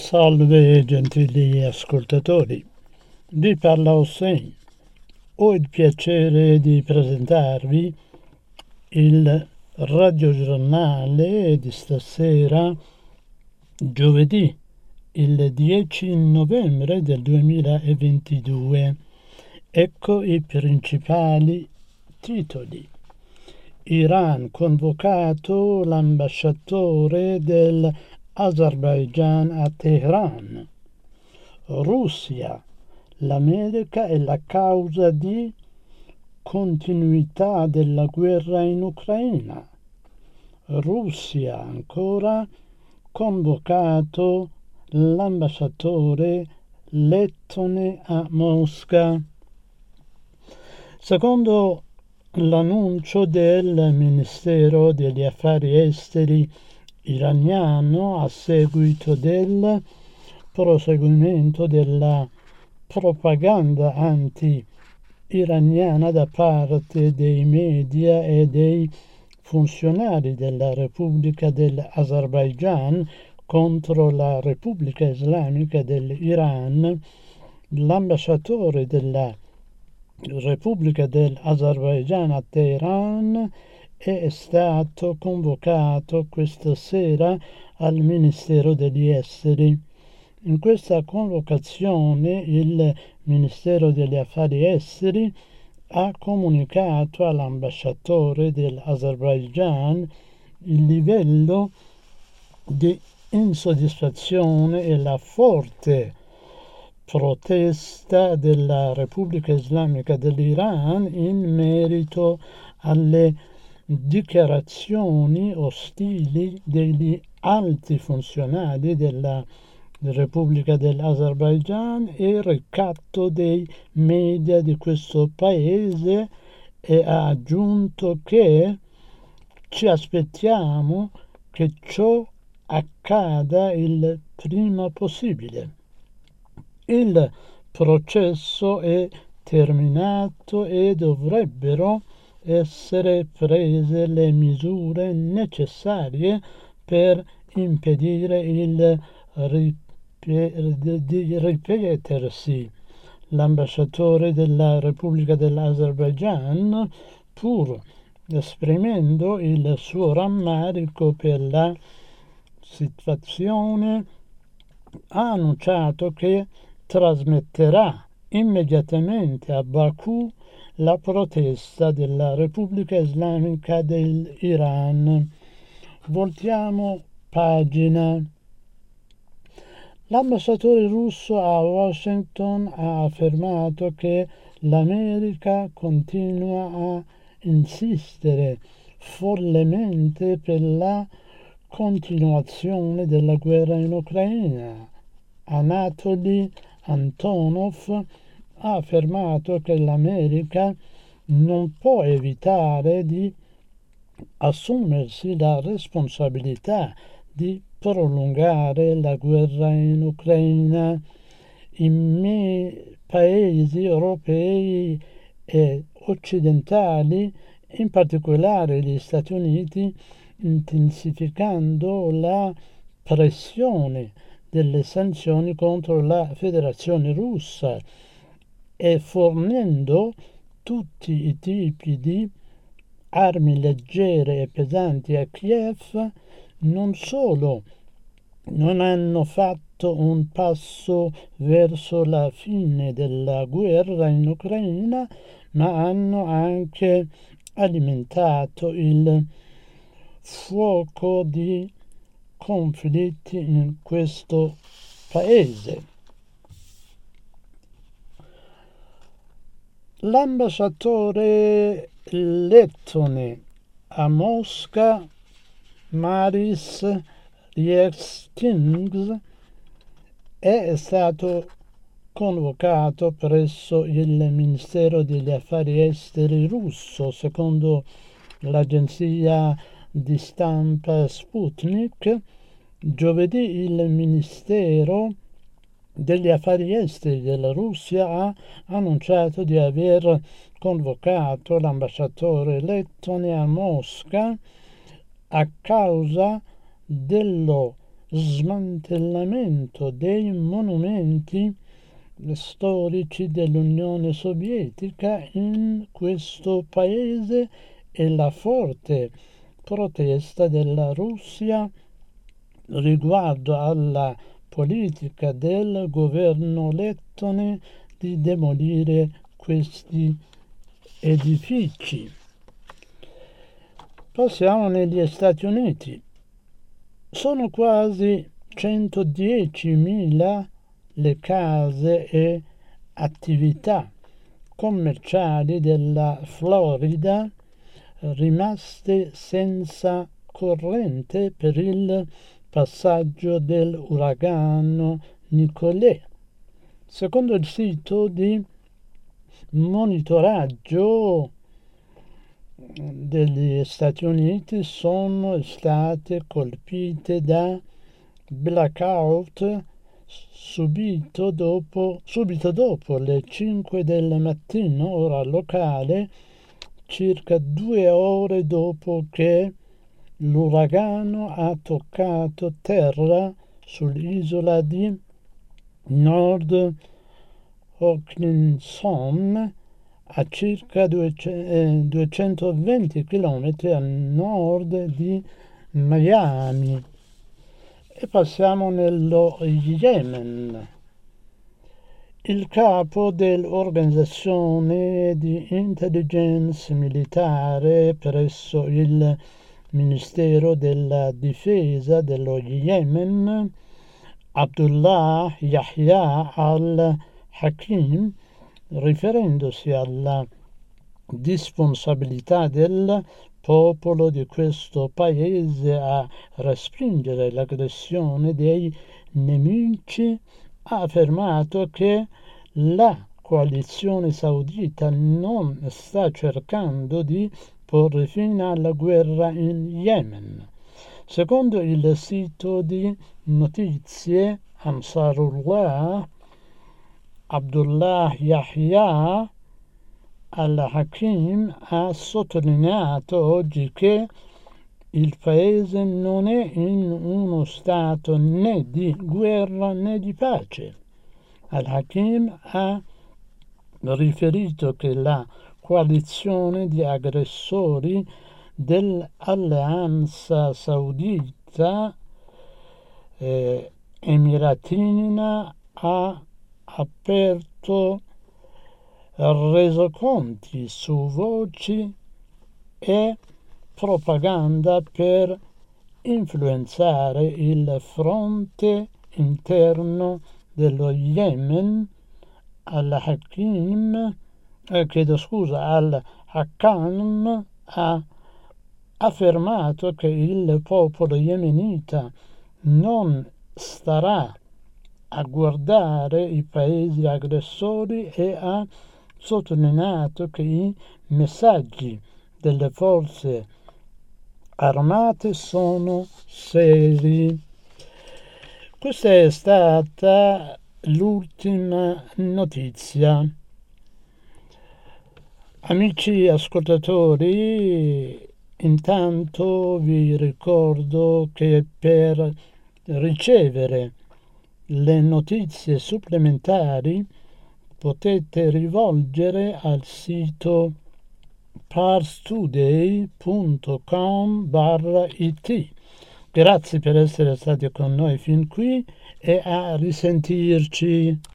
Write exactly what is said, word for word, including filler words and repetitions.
Salve gentili ascoltatori, vi parla Hossein. Ho il piacere di presentarvi il radiogiornale di stasera, giovedì, il dieci novembre del duemilaventidue. Ecco i principali titoli. Iran convocato l'ambasciatore dell'Azerbaigian a Teheran. Russia, l'America è la causa di continuità della guerra in Ucraina. Russia ancora convocato l'ambasciatore lettone a Mosca. Secondo l'annuncio del Ministero degli Affari Esteri iraniano a seguito del proseguimento della propaganda anti-iraniana da parte dei media e dei funzionari della Repubblica dell'Azerbaigian contro la Repubblica Islamica dell'Iran, l'ambasciatore della Repubblica dell'Azerbaigian a Teheran è stato convocato questa sera al Ministero degli Esteri. In questa convocazione il Ministero degli Affari Esteri ha comunicato all'ambasciatore dell'Azerbaigian il livello di insoddisfazione e la forte protesta della Repubblica Islamica dell'Iran in merito alle dichiarazioni ostili degli alti funzionari della Repubblica dell'Azerbaigian e il ricatto dei media di questo paese, e ha aggiunto che ci aspettiamo che ciò accada il prima possibile. Il processo è terminato e dovrebbero essere prese le misure necessarie per impedire il rip- di ripetersi. L'ambasciatore della Repubblica dell'Azerbaigian, pur esprimendo il suo rammarico per la situazione, ha annunciato che trasmetterà immediatamente a Baku la protesta della Repubblica Islamica dell'Iran. Voltiamo pagina. L'ambasciatore russo a Washington ha affermato che l'America continua a insistere follemente per la continuazione della guerra in Ucraina. Anatoly Antonov ha affermato che l'America non può evitare di assumersi la responsabilità di prolungare la guerra in Ucraina. I me- paesi europei e occidentali, in particolare gli Stati Uniti, intensificando la pressione delle sanzioni contro la Federazione Russa e fornendo tutti i tipi di armi leggere e pesanti a Kiev, non solo non hanno fatto un passo verso la fine della guerra in Ucraina, ma hanno anche alimentato il fuoco di conflitti in questo paese. L'ambasciatore lettone a Mosca, Maris Riekstings, è stato convocato presso il Ministero degli Affari Esteri russo. Secondo l'agenzia di stampa Sputnik, giovedì il Ministero degli Affari Esteri della Russia ha annunciato di aver convocato l'ambasciatore lettone a Mosca a causa dello smantellamento dei monumenti storici dell'Unione Sovietica in questo paese e la forte protesta della Russia riguardo alla politica del governo lettone di demolire questi edifici. Passiamo negli Stati Uniti. Sono quasi centodiecimila le case e attività commerciali della Florida rimaste senza corrente per il passaggio dell'uragano Nicolè. Secondo il sito di monitoraggio degli Stati Uniti, sono state colpite da blackout subito dopo, subito dopo le cinque del mattino, ora locale, circa due ore dopo che l'uragano ha toccato terra sull'isola di Nord Hawkinson, a circa duecentoventi chilometri a nord di Miami. E passiamo nello Yemen. Il capo dell'organizzazione di intelligence militare presso il Ministero della Difesa dello Yemen, Abdullah Yahya al-Hakim, riferendosi alla responsabilità del popolo di questo paese a respingere l'aggressione dei nemici, ha affermato che la coalizione saudita non sta cercando di porre fine alla guerra in Yemen. Secondo il sito di notizie Ansarullah, Abdullah Yahya al-Hakim ha sottolineato oggi che il paese non è in uno stato né di guerra né di pace. Al-Hakim ha riferito che la coalizione di aggressori dell'Alleanza Saudita eh, Emiratina ha aperto resoconti su voci e propaganda per influenzare il fronte interno dello Yemen. Al-Hakim, eh, chiedo scusa, al-Hakam ha affermato che il popolo yemenita non starà a guardare i paesi aggressori e ha sottolineato che i messaggi delle forze armate sono seri. Questa è stata l'ultima notizia. Amici ascoltatori, intanto vi ricordo che per ricevere le notizie supplementari potete rivolgere al sito parstoday punto com barra it. Grazie per essere stati con noi fin qui e a risentirci.